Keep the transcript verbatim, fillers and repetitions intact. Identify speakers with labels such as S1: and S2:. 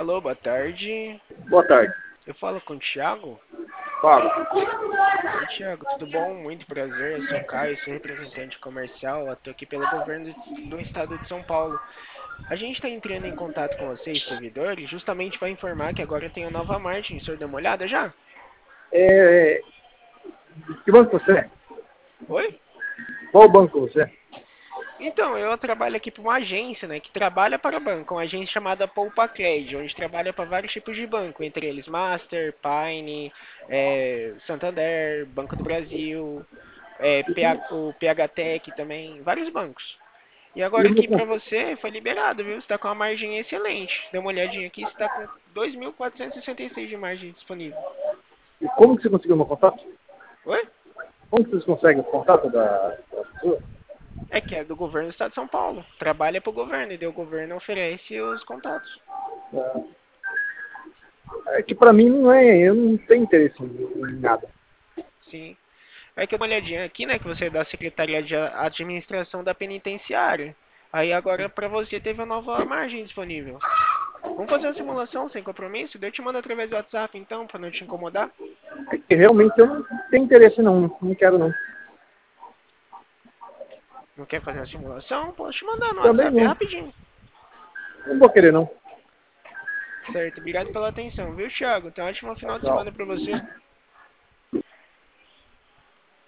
S1: Alô, boa tarde.
S2: Boa tarde.
S1: Eu falo com o Thiago?
S2: Fala.
S1: Oi, Thiago, tudo bom? Muito prazer. Eu sou o Caio, sou representante comercial. Estou aqui pelo governo do estado de São Paulo. A gente está entrando em contato com vocês, servidores, justamente para informar que agora tem uma nova margem. O senhor deu uma olhada já?
S2: É, que banco você é?
S1: Oi?
S2: Qual banco você é?
S1: Então, eu trabalho aqui para uma agência, né, que trabalha para banco, uma agência chamada Poupa Cred, onde trabalha para vários tipos de banco, entre eles Master, Pine, é, Santander, Banco do Brasil, é, P H, o P H Tech também, vários bancos. E
S2: E
S1: agora
S2: o meu
S1: aqui para
S2: con-
S1: você foi liberado, viu? Você está com uma margem excelente. Dê uma olhadinha aqui, você está com dois mil quatrocentos e sessenta e seis de margem disponível.
S2: e como que você conseguiu o meu contato?
S1: Oi?
S2: Como que vocês conseguem o contato da, da pessoa?
S1: É que é do governo do estado de São Paulo. Trabalha para o governo e daí o governo oferece os contatos.
S2: É que pra mim não é, eu não tenho interesse em, em nada.
S1: Sim. Aí que eu dei uma olhadinha aqui, né, que você é da Secretaria de Administração da Penitenciária. Aí agora para você teve a nova margem disponível. Vamos fazer uma simulação sem compromisso? Daí eu te mando através do WhatsApp então, para não te incomodar.
S2: É que realmente eu não tenho interesse não, não quero não.
S1: Não quer fazer uma simulação? Posso te mandar no
S2: Também
S1: WhatsApp, é
S2: não.
S1: rapidinho.
S2: Não vou querer não.
S1: Certo, obrigado pela atenção, viu, Thiago? Então, ótimo final de
S2: Tchau.
S1: semana para você.